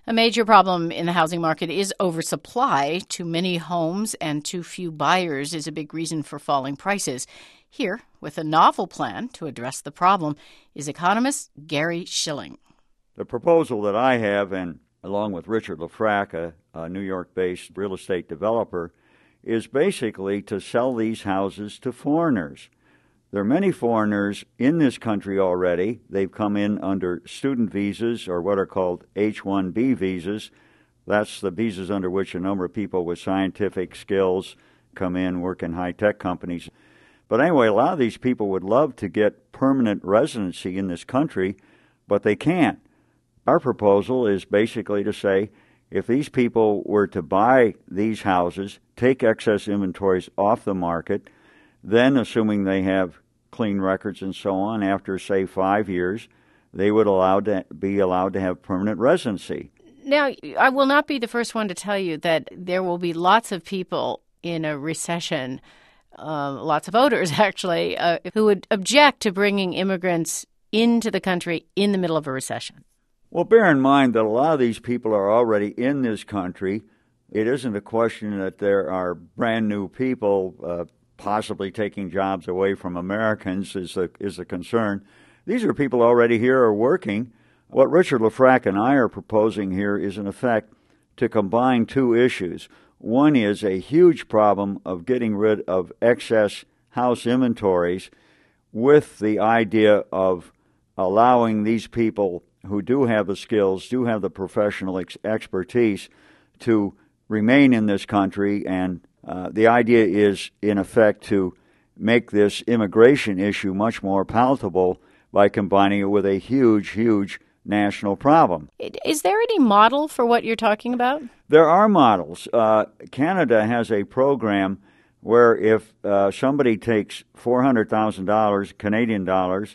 A major problem in the housing market is oversupply. Too many homes and too few buyers is a big reason for falling prices. Here, with a novel plan to address the problem, is economist Gary Shilling. The proposal that I have, and along with Richard Lefrak, a New York-based real estate developer, is basically to sell these houses to foreigners. There are many foreigners in this country already. They've come in under student visas or what are called H-1B visas. That's the visas under which a number of people with scientific skills come in, work in high-tech companies. But anyway, a lot of these people would love to get permanent residency in this country, but they can't. Our proposal is basically to say, if these people were to buy these houses, take excess inventories off the market, then assuming they have clean records and so on, after, say, 5 years, they would be allowed to have permanent residency. Now, I will not be the first one to tell you that there will be lots of people in a recession, lots of voters actually, who would object to bringing immigrants into the country in the middle of a recession. Well, bear in mind that a lot of these people are already in this country. It isn't a question that there are brand new people possibly taking jobs away from Americans is a concern. These are people already here or working. What Richard Lefrak and I are proposing here is, in effect, to combine two issues. One is a huge problem of getting rid of excess house inventories with the idea of allowing these people who do have the skills, do have the professional expertise to remain in this country. And the idea is, in effect, to make this immigration issue much more palatable by combining it with a huge national problem. Is there any model for what you're talking about? There are models. Canada has a program where if somebody takes $400,000 Canadian dollars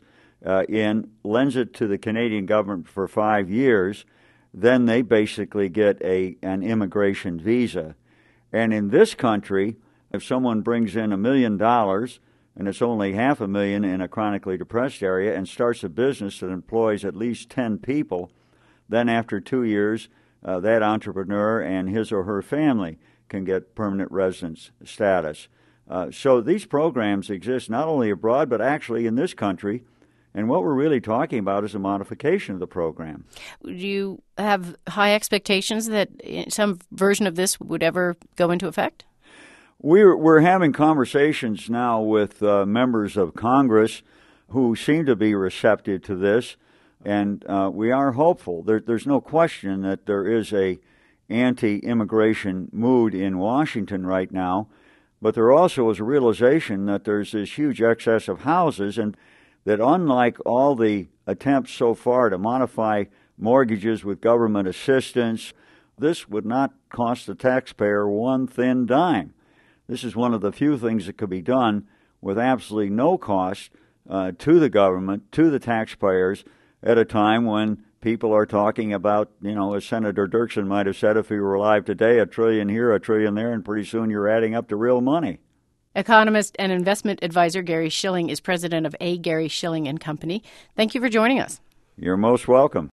lends it to the Canadian government for 5 years, then they basically get an immigration visa. And in this country, if someone brings in $1 million and it's only $500,000 in a chronically depressed area and starts a business that employs at least 10 people, then after 2 years, that entrepreneur and his or her family can get permanent residence status. So these programs exist not only abroad, but actually in this country. And what we're really talking about is a modification of the program. Do you have high expectations that some version of this would ever go into effect? We're having conversations now with members of Congress who seem to be receptive to this, and we are hopeful. There's no question that there is a anti-immigration mood in Washington right now, but there also is a realization that there's this huge excess of houses, and that unlike all the attempts so far to modify mortgages with government assistance, this would not cost the taxpayer one thin dime. This is one of the few things that could be done with absolutely no cost to the government, to the taxpayers, at a time when people are talking about, as Senator Dirksen might have said if he were alive today, $1 trillion here, $1 trillion there, and pretty soon you're adding up to real money. Economist and investment advisor Gary Shilling is president of A. Gary Shilling and Company. Thank you for joining us. You're most welcome.